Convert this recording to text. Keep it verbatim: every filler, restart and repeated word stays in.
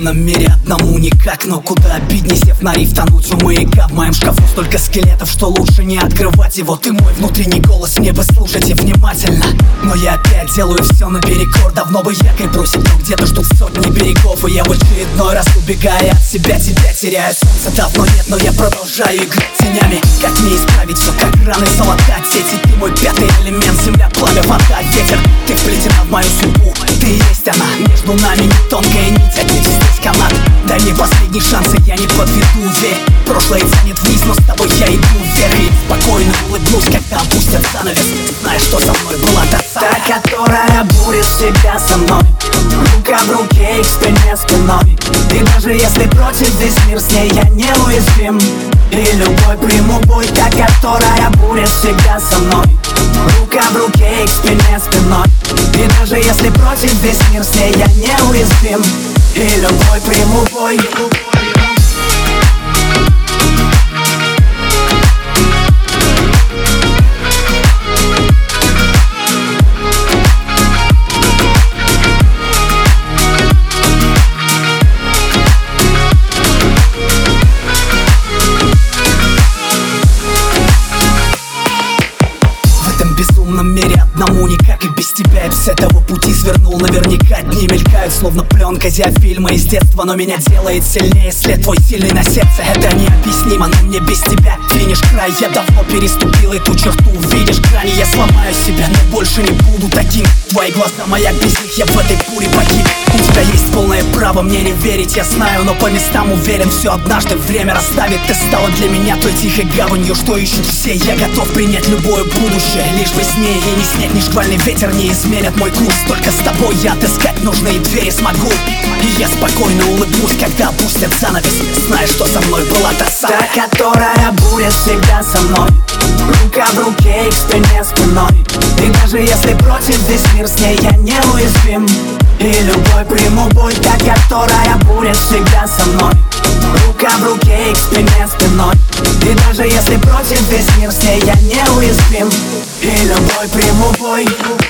безумном мире одному никак, но куда обидней, сев на риф, тонуть у маяка. В моем шкафу столько скелетов, что лучше не открывать его. Ты мой внутренний голос, мне бы слушайте внимательно. Но я опять делаю все наперекор. Давно бы якорь бросить, но где-то ждут сотни берегов. И я в очередной раз, убегая от себя, тебя теряю. Солнца давно нет, но я продолжаю играть тенями. Как мне исправить все, как раны залатать сети? Ты мой пятый элемент, земля, пламя, вода, ветер. Ты вплетена в мою судьбу, ты и есть она. Между нами не тонкая нить, а ведь здесь канат. Дай мне последний шанс, и я не подведу, верь. Прошлое тянет вниз, но с тобой я иду вверх. И спокойно улыбнусь, когда опустят занавес, зная, что со мной была та самая, та, которая будет всегда со мной. Рука в руке и к спине спиной. И даже если против весь мир, с ней я неуязвим. И любой приму бой, та, которая будет всегда со мной. Рука в руке и к спине спиной. И даже если против весь мир, с ней я неуязвим. И любой приму бой. В безумном мире одному никак, и без тебя я с этого пути свернул. Наверняка дни мелькают, словно пленка диафильма из детства, но меня делает сильнее след твой сильный на сердце. Это необъяснимо, но мне без тебя финиш край. Я давно переступил эту черту, видишь грани. Я сломаю себя, но больше не буду таким. Твои глаза, маяк, без них я в этой буре погиб. У тебя есть полное право мне не верить, я знаю, но по местам уверен, все однажды время расставит. Ты стала для меня той тихой гаванью, что ищут все. Я готов принять любое будущее, лишь бы с ней. И ни снег, ни шквальный ветер не изменят мой курс. Только с тобой я отыскать нужные двери смогу. И я спокойно улыбнусь, когда опустят занавес, зная, что со мной была та самая, та, которая будет всегда со мной. Рука в руке и к спине спиной. И даже если против весь мир, с ней я неуязвим. И любой приму бой, та, которая будет всегда со мной. Рука в руке и к спине спиной. И даже если против весь мир, с ней я неуязвим. И любой приму бой.